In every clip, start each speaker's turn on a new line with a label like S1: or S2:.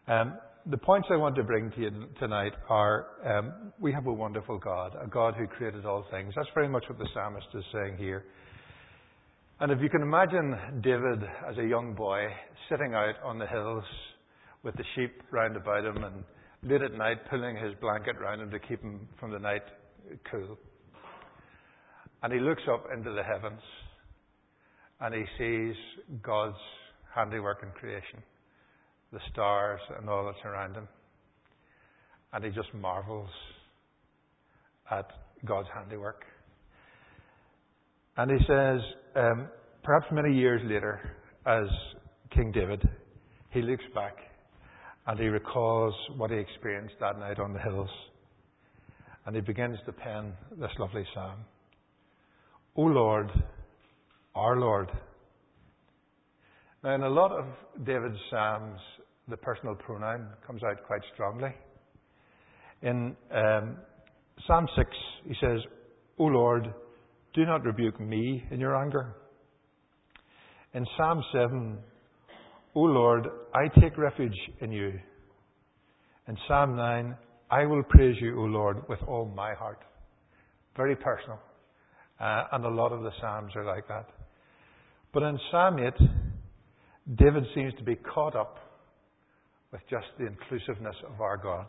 S1: The points I want to bring to you tonight are we have a wonderful God, a God who created all things. That's very much what the psalmist is saying here. And if you can imagine David as a young boy sitting out on the hills with the sheep round about him and late at night pulling his blanket round him to keep him from the night cool. And he looks up into the heavens and he sees God's handiwork in creation, the stars and all that's around him. And he just marvels at God's handiwork. And he says, perhaps many years later, as King David, he looks back and he recalls what he experienced that night on the hills. And he begins to pen this lovely psalm. O Lord, our Lord. Now, in a lot of David's psalms, the personal pronoun comes out quite strongly. In Psalm 6, he says, O Lord, do not rebuke me in your anger. In Psalm 7, O Lord, I take refuge in you. In Psalm 9, I will praise you, O Lord, with all my heart. Very personal. And a lot of the Psalms are like that. But in Psalm 8, David seems to be caught up with just the inclusiveness of our God.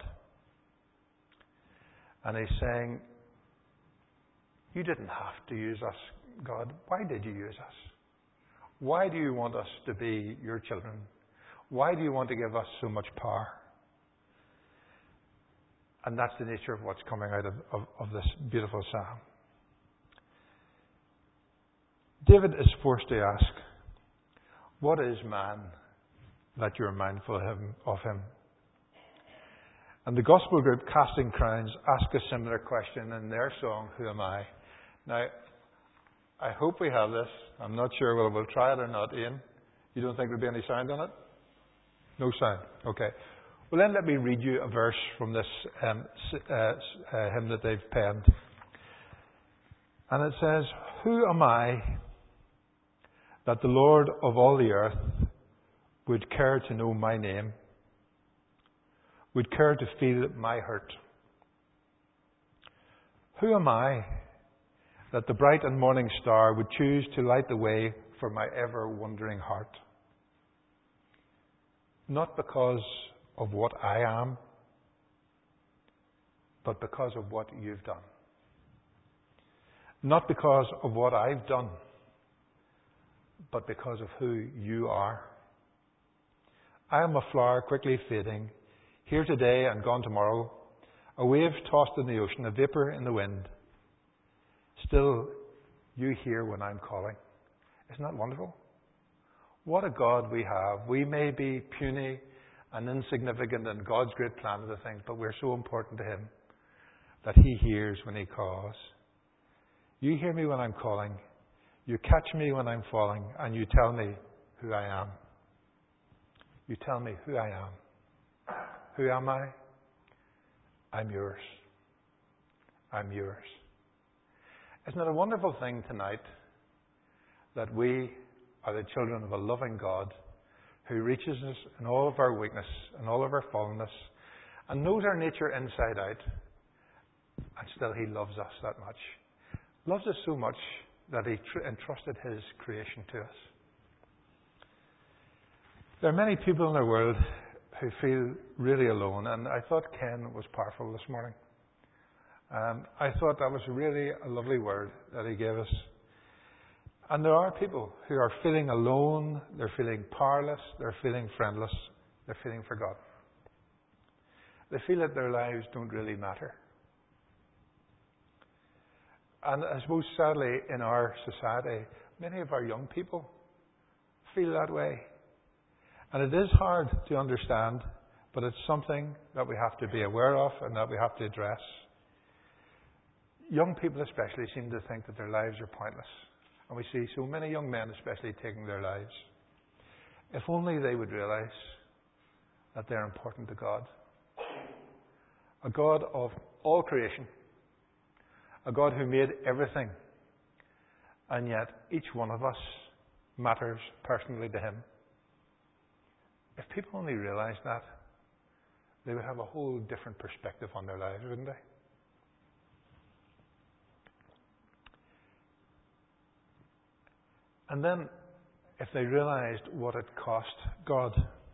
S1: And he's saying, you didn't have to use us, God. Why did you use us? Why do you want us to be your children? Why do you want to give us so much power? And that's the nature of what's coming out of this beautiful psalm. David is forced to ask, what is man that you're mindful of him? And the gospel group Casting Crowns ask a similar question in their song, Who Am I? Now, I hope we have this. I'm not sure whether we'll try it or not, Ian. You don't think there'll be any sound on it? No sound. Okay. Well, then let me read you a verse from this hymn that they've penned. And it says, Who am I that the Lord of all the earth would care to know my name, would care to feel my hurt? Who am I that the bright and morning star would choose to light the way for my ever-wondering heart? Not because of what I am, but because of what you've done. Not because of what I've done, but because of who you are. I am a flower quickly fading, here today and gone tomorrow, a wave tossed in the ocean, a vapor in the wind. Still, you hear when I'm calling. Isn't that wonderful? What a God we have. We may be puny and insignificant in God's great plan of the things, but we're so important to Him that He hears when He calls. You hear me when I'm calling. You catch me when I'm falling, and you tell me who I am. You tell me who I am. Who am I? I'm yours. I'm yours. Isn't it a wonderful thing tonight that we are the children of a loving God who reaches us in all of our weakness and all of our fallenness and knows our nature inside out, and still He loves us that much. Loves us so much that He entrusted His creation to us. There are many people in the world who feel really alone, and I thought Ken was powerful this morning. I thought that was really a lovely word that he gave us. And there are people who are feeling alone, they're feeling powerless, they're feeling friendless, they're feeling forgotten. They feel that their lives don't really matter. And I suppose sadly in our society, many of our young people feel that way. And it is hard to understand, but it's something that we have to be aware of and that we have to address. Young people especially seem to think that their lives are pointless. And we see so many young men especially taking their lives. If only they would realize that they're important to God. A God of all creation. A God who made everything. And yet each one of us matters personally to Him. If people only realize that, they would have a whole different perspective on their lives, wouldn't they? And then, if they realized what it cost God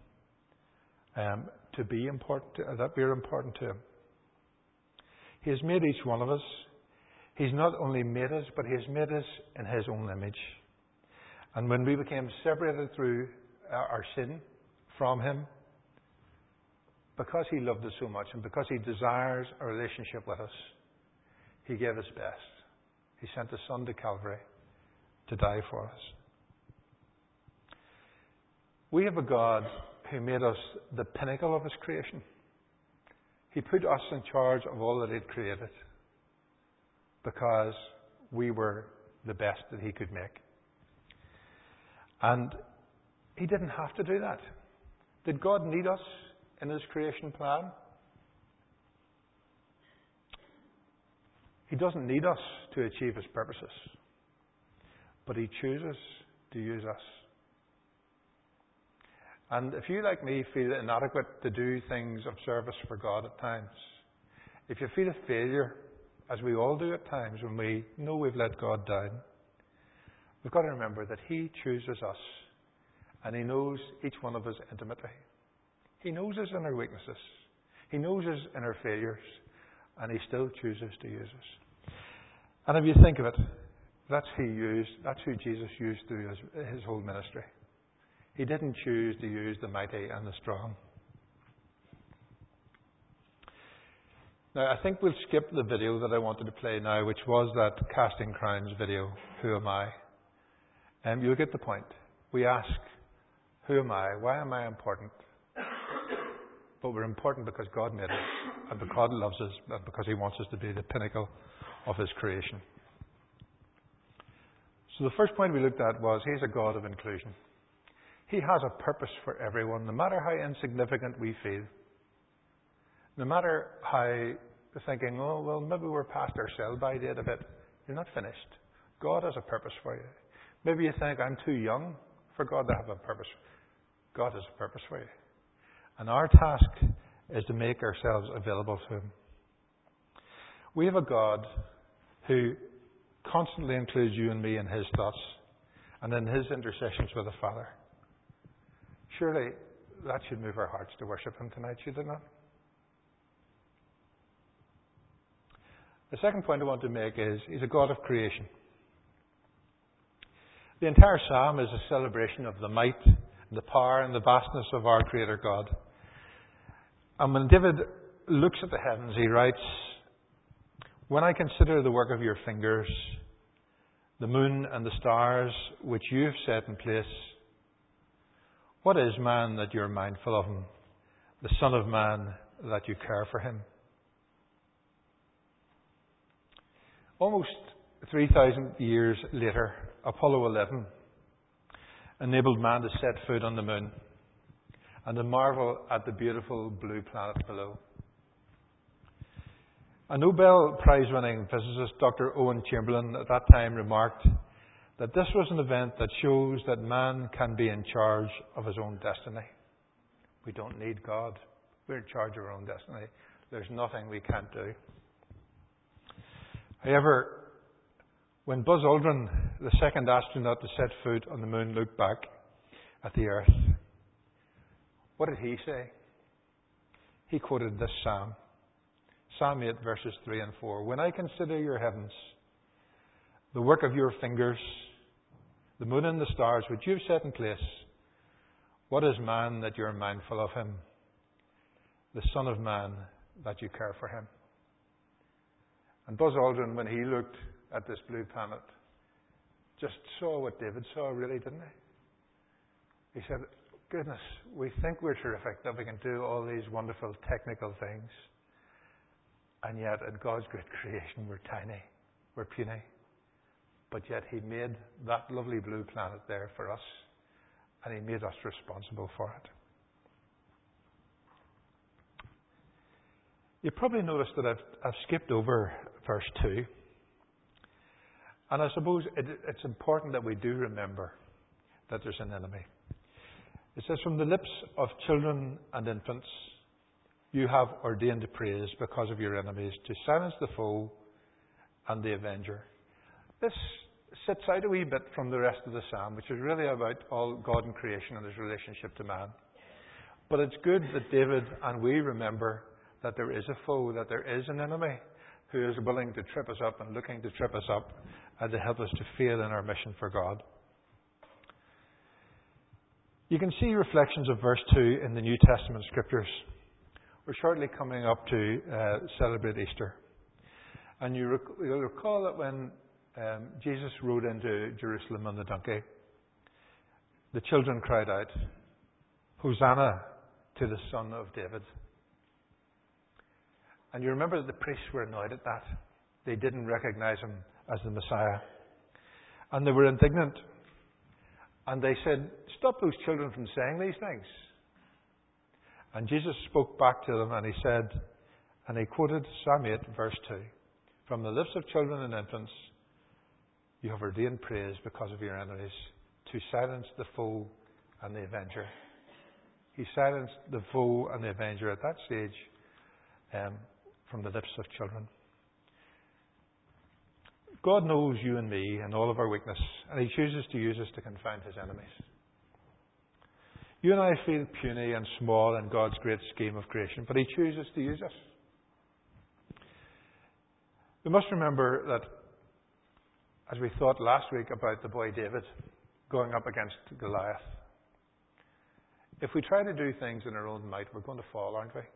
S1: to be important, that we're important to Him. He has made each one of us. He's not only made us, but He has made us in His own image. And when we became separated through our sin from Him, because He loved us so much and because He desires a relationship with us, He gave His best. He sent His Son to Calvary to die for us. We have a God who made us the pinnacle of His creation. He put us in charge of all that He had created because we were the best that He could make. And He didn't have to do that. Did God need us in His creation plan? He doesn't need us to achieve His purposes, but He chooses to use us. And if you, like me, feel inadequate to do things of service for God at times, if you feel a failure, as we all do at times when we know we've let God down, we've got to remember that He chooses us and He knows each one of us intimately. He knows us in our weaknesses. He knows us in our failures, and He still chooses to use us. And if you think of it, that's who Jesus used through His whole ministry. He didn't choose to use the mighty and the strong. Now, I think we'll skip the video that I wanted to play now, which was that Casting Crowns video, Who Am I? And you'll get the point. We ask, who am I? Why am I important? But we're important because God made us, and because God loves us, and because He wants us to be the pinnacle of His creation. So the first point we looked at was He's a God of inclusion. He has a purpose for everyone, no matter how insignificant we feel. No matter how thinking, oh, well, maybe we're past our sell-by date a bit. You're not finished. God has a purpose for you. Maybe you think, I'm too young for God to have a purpose. God has a purpose for you. And our task is to make ourselves available to Him. We have a God who constantly includes you and me in His thoughts and in His intercessions with the Father. Surely that should move our hearts to worship Him tonight, should it not? The second point I want to make is He's a God of creation. The entire psalm is a celebration of the might, the power and the vastness of our Creator God. And when David looks at the heavens, he writes, when I consider the work of your fingers, the moon and the stars which you have set in place, what is man that you are mindful of him, the Son of Man that you care for him? Almost 3,000 years later, Apollo 11 enabled man to set foot on the moon and to marvel at the beautiful blue planet below. A Nobel Prize-winning physicist, Dr. Owen Chamberlain, at that time remarked that this was an event that shows that man can be in charge of his own destiny. We don't need God. We're in charge of our own destiny. There's nothing we can't do. However, when Buzz Aldrin, the second astronaut to set foot on the moon, looked back at the Earth, what did he say? He quoted this psalm. Psalm 8, verses 3 and 4. When I consider your heavens, the work of your fingers, the moon and the stars which you have set in place, what is man that you are mindful of him? The Son of Man that you care for him. And Buzz Aldrin, when he looked at this blue planet, just saw what David saw, really, didn't he? He said, goodness, we think we're terrific, that we can do all these wonderful technical things. And yet, in God's great creation, we're tiny, we're puny. But yet, He made that lovely blue planet there for us, and He made us responsible for it. You probably noticed that I've skipped over verse 2. And I suppose it's important that we do remember that there's an enemy. It says, from the lips of children and infants, You have ordained praise because of your enemies, to silence the foe and the avenger. This sits out a wee bit from the rest of the psalm, which is really about all God and creation and his relationship to man. But it's good that David and we remember that there is a foe, that there is an enemy who is willing to trip us up and looking to trip us up and to help us to fail in our mission for God. You can see reflections of verse 2 in the New Testament scriptures. We're shortly coming up to celebrate Easter. And you'll recall that when Jesus rode into Jerusalem on the donkey, the children cried out, "Hosanna to the Son of David." And you remember that the priests were annoyed at that. They didn't recognize him as the Messiah. And they were indignant. And they said, "Stop those children from saying these things." And Jesus spoke back to them and he said, and he quoted Psalm 8, verse 2, "From the lips of children and infants, you have ordained praise because of your enemies, to silence the foe and the avenger." He silenced the foe and the avenger at that stage from the lips of children. God knows you and me and all of our weakness, and he chooses to use us to confound his enemies. You and I feel puny and small in God's great scheme of creation, but he chooses to use us. We must remember that, as we thought last week about the boy David going up against Goliath, if we try to do things in our own might, we're going to fall, aren't we?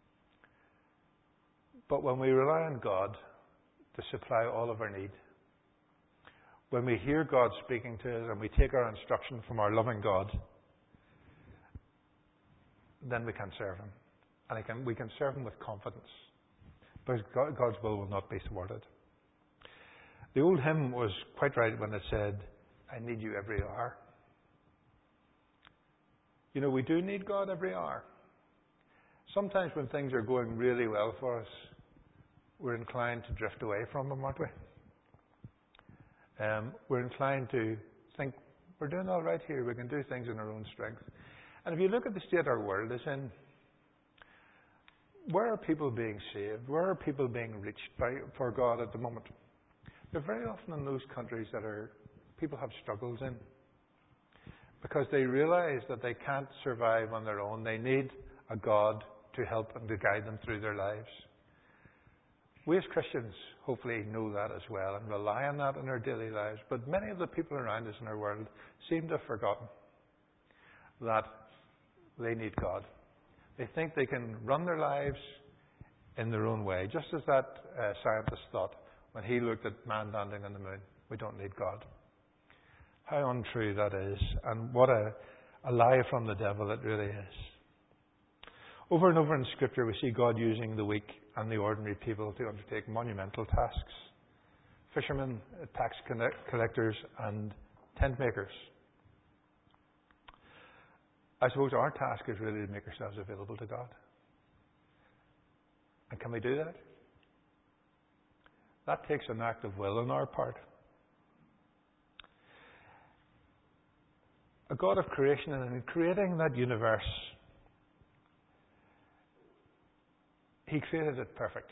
S1: But when we rely on God to supply all of our need, when we hear God speaking to us and we take our instruction from our loving God, then we can serve him. And we can serve him with confidence, because God's will not be thwarted. The old hymn was quite right when it said, "I need you every hour." You know, we do need God every hour. Sometimes when things are going really well for us, we're inclined to drift away from him, aren't we? We're inclined to think, we're doing all right here, we can do things in our own strength. And if you look at the state our world is in, where are people being saved? Where are people being reached for God at the moment? They're very often in those countries that people have struggles in, because they realize that they can't survive on their own. They need a God to help and to guide them through their lives. We as Christians hopefully know that as well and rely on that in our daily lives. But many of the people around us in our world seem to have forgotten that they need God. They think they can run their lives in their own way, just as that scientist thought when he looked at man landing on the moon. We don't need God. How untrue that is, and what a lie from the devil it really is. Over and over in Scripture we see God using the weak and the ordinary people to undertake monumental tasks. Fishermen, tax collectors and tent makers. I suppose our task is really to make ourselves available to God. And can we do that? That takes an act of will on our part. A God of creation, and in creating that universe, he created it perfect.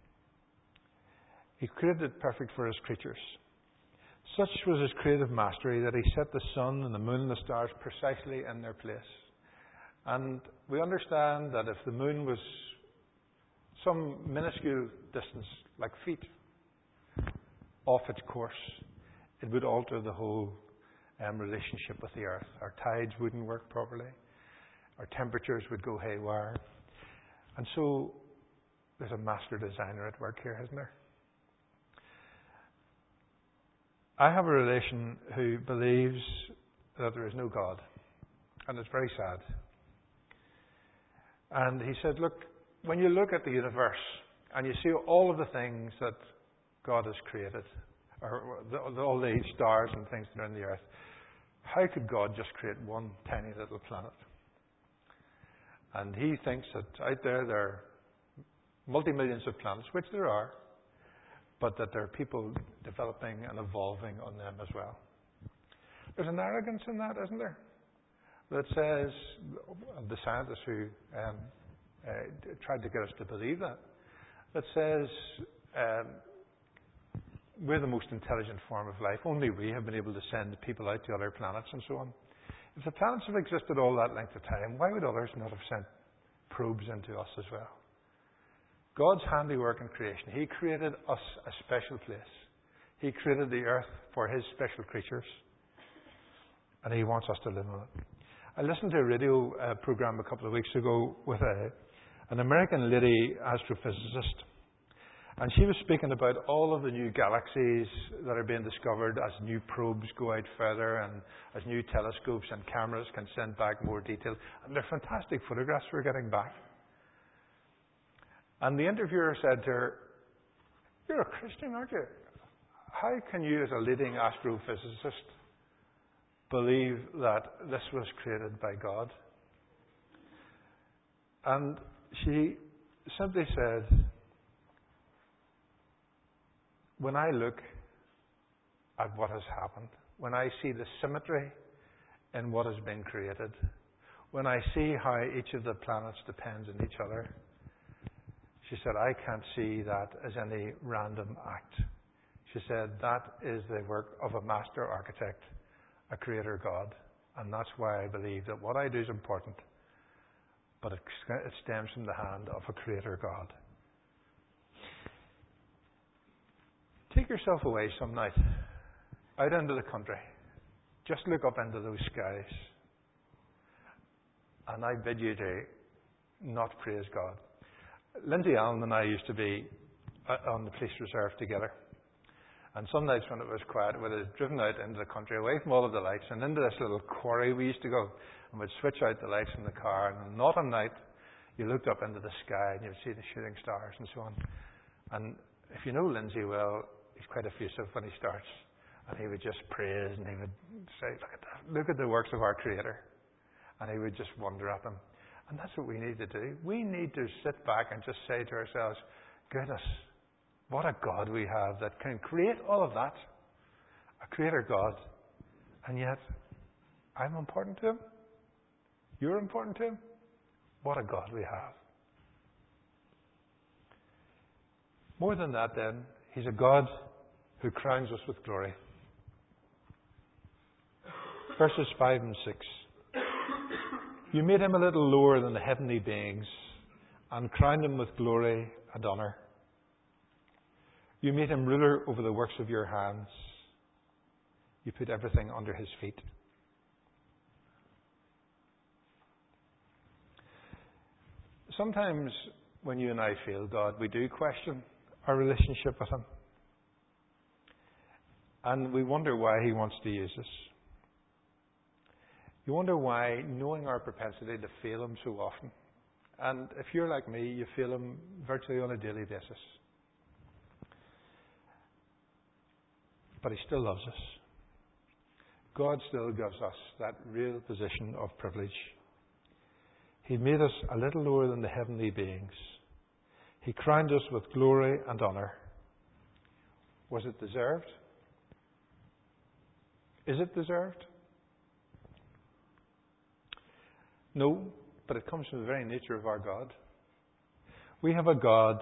S1: He created it perfect for his creatures. Such was his creative mastery that he set the sun and the moon and the stars precisely in their place. And we understand that if the moon was some minuscule distance, like feet, off its course, it would alter the whole relationship with the earth. Our tides wouldn't work properly. Our temperatures would go haywire. And so there's a master designer at work here, isn't there? I have a relation who believes that there is no God. And it's very sad. And he said, look, when you look at the universe and you see all of the things that God has created, or all the stars and things that are in the earth, how could God just create one tiny little planet? And he thinks that out there are multi-millions of planets, which there are, but that there are people developing and evolving on them as well. There's an arrogance in that, isn't there? That says, the scientists who tried to get us to believe that says we're the most intelligent form of life. Only we have been able to send people out to other planets and so on. If the planets have existed all that length of time, why would others not have sent probes into us as well? God's handiwork in creation. He created us a special place. He created the earth for His special creatures. And He wants us to live on it. I listened to a radio program a couple of weeks ago with an American lady astrophysicist. And she was speaking about all of the new galaxies that are being discovered as new probes go out further and as new telescopes and cameras can send back more detail. And they're fantastic photographs we're getting back. And the interviewer said to her, "You're a Christian, aren't you? How can you, as a leading astrophysicist, believe that this was created by God?" And she simply said, "When I look at what has happened, when I see the symmetry in what has been created, when I see how each of the planets depends on each other," she said, "I can't see that as any random act." She said, "That is the work of a master architect, a creator God. And that's why I believe that what I do is important, but it stems from the hand of a creator God." Take yourself away some night, out into the country. Just look up into those skies. And I bid you to not praise God. Lindsay Allen and I used to be on the police reserve together. And some nights when it was quiet, we'd have driven out into the country, away from all of the lights, and into this little quarry we used to go. And we'd switch out the lights in the car. And on an autumn night, you looked up into the sky and you'd see the shooting stars and so on. And if you know Lindsay well, he's quite effusive when he starts. And he would just praise and he would say, "Look at that. Look at the works of our Creator." And he would just wonder at them. And that's what we need to do. We need to sit back and just say to ourselves, "Goodness, what a God we have that can create all of that." A creator God. And yet, I'm important to Him. You're important to Him. What a God we have. More than that then, He's a God who crowns us with glory. Verses 5 and 6. "You made Him a little lower than the heavenly beings and crowned Him with glory and honour. You made Him ruler over the works of your hands. You put everything under His feet." Sometimes when you and I fail God, we do question our relationship with Him. And we wonder why He wants to use us. You wonder why, knowing our propensity to fail Him so often. And if you're like me, you fail Him virtually on a daily basis. But He still loves us. God still gives us that real position of privilege. He made us a little lower than the heavenly beings. He crowned us with glory and honour. Was it deserved? Is it deserved? No, but it comes from the very nature of our God. We have a God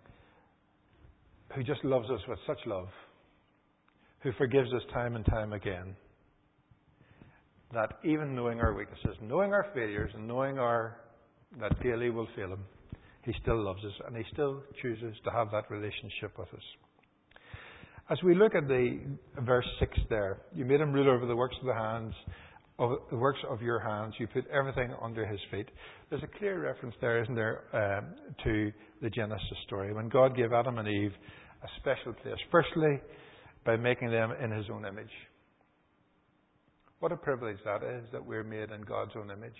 S1: who just loves us with such love, who forgives us time and time again, that even knowing our weaknesses, knowing our failures, and knowing that daily will fail Him, He still loves us and He still chooses to have that relationship with us. As we look at the verse 6 there, you made Him ruler over the works of the hands, of the works of your hands. You put everything under His feet. There's a clear reference there, isn't there, to the Genesis story when God gave Adam and Eve a special place. Firstly, by making them in His own image. What a privilege that is, that we're made in God's own image.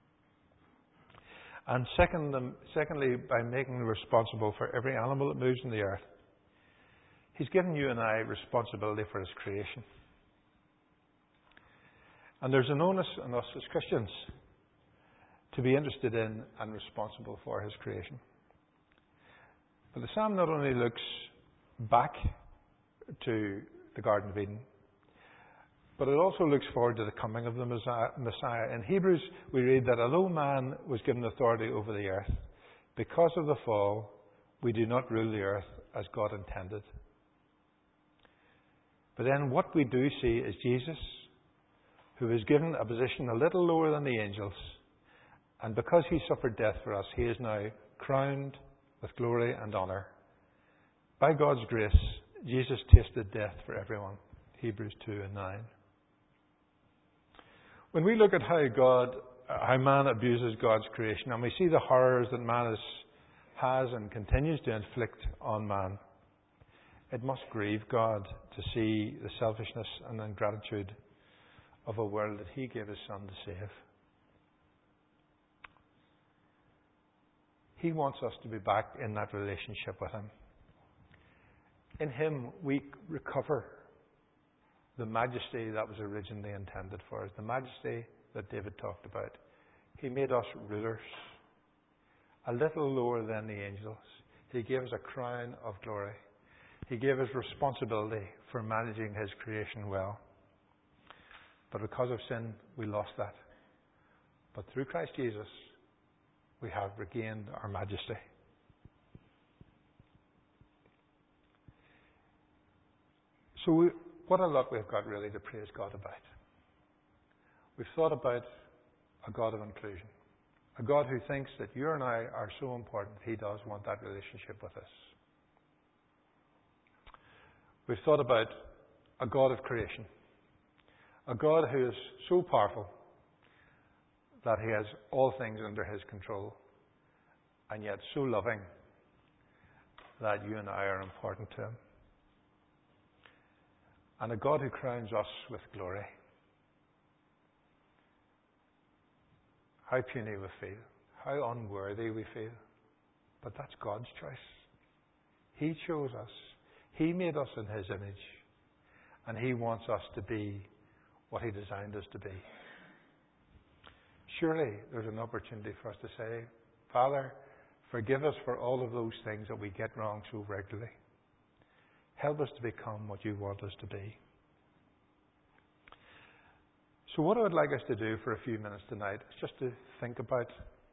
S1: And secondly, by making them responsible for every animal that moves on the earth. He's given you and I responsibility for His creation. And there's an onus on us as Christians to be interested in and responsible for His creation. But the psalm not only looks back to the Garden of Eden, but it also looks forward to the coming of the Messiah. In Hebrews, we read that although man was given authority over the earth, Because of the fall, we do not rule the earth as God intended. But then what we do see is Jesus, who is given a position a little lower than the angels. And because he suffered death for us, he is now crowned with glory and honour. By God's grace, Jesus tasted death for everyone. Hebrews 2:9. When we look at how man abuses God's creation, and we see the horrors that man has and continues to inflict on man, it must grieve God to see the selfishness and ingratitude of a world that he gave his Son to save. He wants us to be back in that relationship with him. In him, we recover the majesty that was originally intended for us, the majesty that David talked about. He made us rulers, a little lower than the angels. He gave us a crown of glory. He gave us responsibility for managing his creation well. But because of sin, we lost that. But through Christ Jesus, we have regained our majesty. So what a lot we've got really to praise God about. We've thought about a God of inclusion. A God who thinks that you and I are so important, he does want that relationship with us. We've thought about a God of creation. A God who is so powerful that he has all things under his control, and yet so loving that you and I are important to him. And a God who crowns us with glory. How puny we feel, how unworthy we feel. But that's God's choice. He chose us. He made us in his image. And he wants us to be what he designed us to be. Surely there's an opportunity for us to say, Father, forgive us for all of those things that we get wrong so regularly. Help us to become what you want us to be. So what I would like us to do for a few minutes tonight is just to think about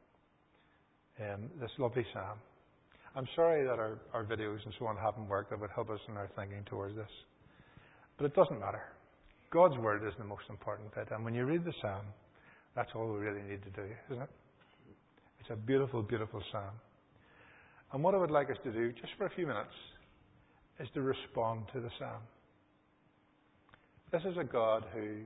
S1: this lovely psalm. I'm sorry that our videos and so on haven't worked. That would help us in our thinking towards this. But it doesn't matter. God's word is the most important bit. And when you read the psalm, that's all we really need to do, isn't it? It's a beautiful, beautiful psalm. And what I would like us to do, just for a few minutes, is to respond to the psalm. This is a God who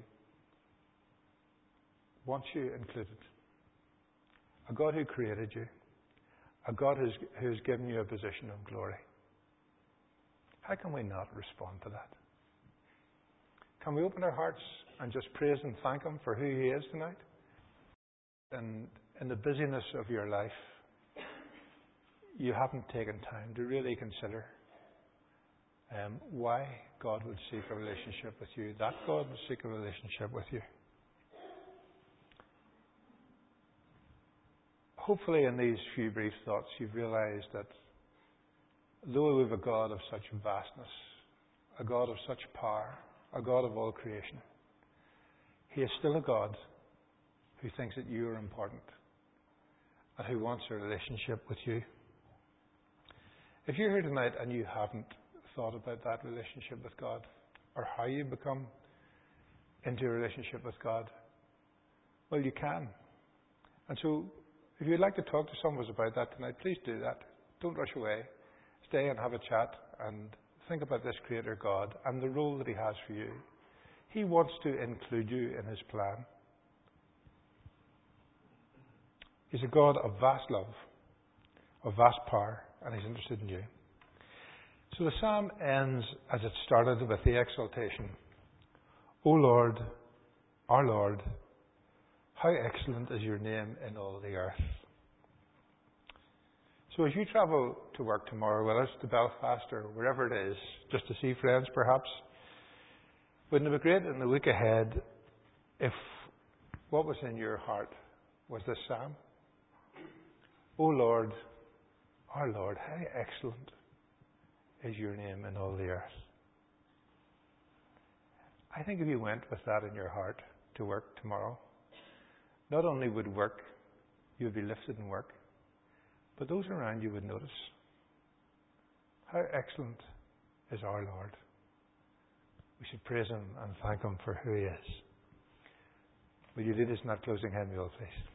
S1: wants you included. A God who created you. A God who's given you a position of glory. How can we not respond to that? Can we open our hearts and just praise and thank him for who he is tonight? And in the busyness of your life, you haven't taken time to really consider why God would seek a relationship with you, that God would seek a relationship with you. Hopefully in these few brief thoughts you've realized that though we have a God of such vastness, a God of such power, a God of all creation, he is still a God who thinks that you are important and who wants a relationship with you. If you're here tonight and you haven't thought about that relationship with God or how you become into a relationship with God, well, you can. And so if you'd like to talk to some of us about that tonight, please do that. Don't rush away. Stay and have a chat and think about this Creator God and the role that he has for you. He wants to include you in his plan. He's a God of vast love, of vast power, and he's interested in you. So the psalm ends as it started with the exaltation. O Lord, our Lord, how excellent is your name in all the earth. So as you travel to work tomorrow, whether it's to Belfast or wherever it is, just to see friends perhaps, wouldn't it be great in the week ahead if what was in your heart was this psalm? O Lord, our Lord, how excellent is your name in all the earth. I think if you went with that in your heart to work tomorrow, not only would work, you would be lifted in work, but those around you would notice. How excellent is our Lord. We should praise Him and thank Him for who He is. Will you lead us in that closing hymn, please?